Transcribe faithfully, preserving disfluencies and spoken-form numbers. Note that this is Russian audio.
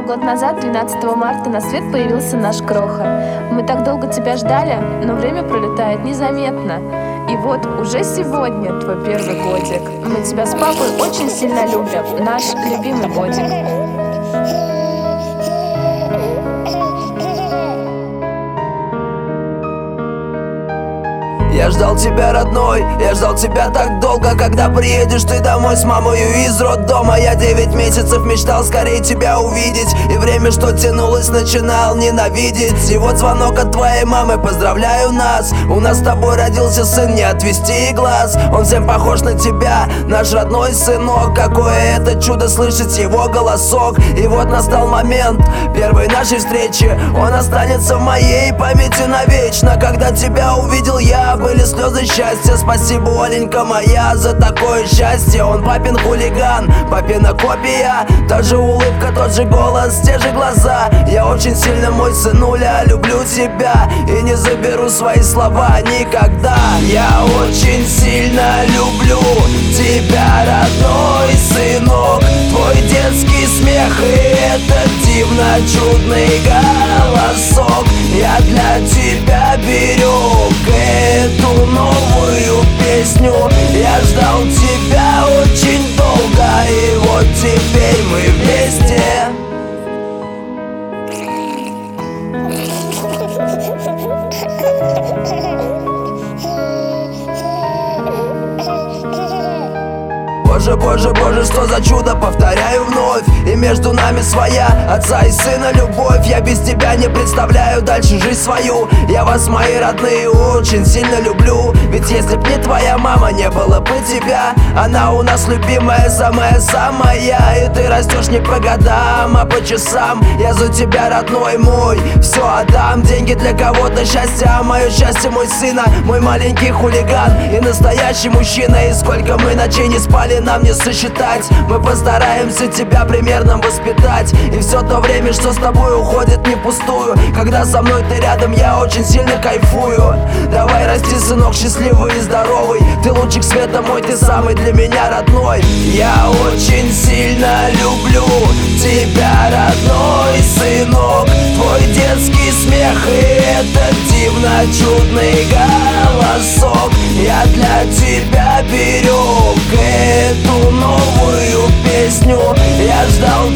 год назад, двенадцатого марта, на свет появился наш Кроха. Мы так долго тебя ждали, но время пролетает незаметно. И вот уже сегодня твой первый годик. Мы тебя с папой очень сильно любим, наш любимый годик. Я ждал тебя, родной, я ждал тебя так долго. Когда приедешь ты домой с мамою из роддома. Я девять месяцев мечтал скорее тебя увидеть. И время, что тянулось, начинал ненавидеть. И вот звонок от твоей мамы, поздравляю нас. У нас с тобой родился сын, не отвести глаз. Он всем похож на тебя, наш родной сынок. Какое это чудо слышать его голосок. И вот настал момент первой нашей встречи. Он останется в моей памяти навечно. Когда тебя увидел я, были слезы счастья. Спасибо, Оленька моя, за такое счастье. Он папин хулиган, папина копия. Та же улыбка, тот же голос, те же глаза. Я очень сильно, мой сынуля, люблю тебя. И не заберу свои слова никогда. Я очень сильно люблю тебя, родной сынок. Твой детский смех и этот дивно чудный голосок. Я для тебя берег эту новую песню. Я ждал тебя очень долго, и вот теперь мы вместе. Боже, боже, боже, что за чудо, повторяю вновь. И между нами своя, отца и сына любовь. Я без тебя не представляю дальше жизнь свою. Я вас, мои родные, очень сильно люблю. Ведь если б не твоя мама, не было бы тебя. Она у нас любимая, самая-самая. И ты растешь не по годам, а по часам. Я за тебя, родной мой, все отдам. Деньги для кого-то счастье, а мое счастье мой сына. Мой маленький хулиган и настоящий мужчина. И сколько мы ночей не спали, нам не сосчитать. Мы постараемся тебя примерно воспитать. И все то время, что с тобой, уходит не пустую. Когда со мной ты рядом, я очень сильно кайфую. Давай расти, сынок, счастливый и здоровый. Ты лучик света мой, ты самый для меня родной. Я очень сильно люблю тебя, родной сынок. Твой детский смех и этот дивно чудный голосок. Я для тебя берег эту новую песню. Я ждал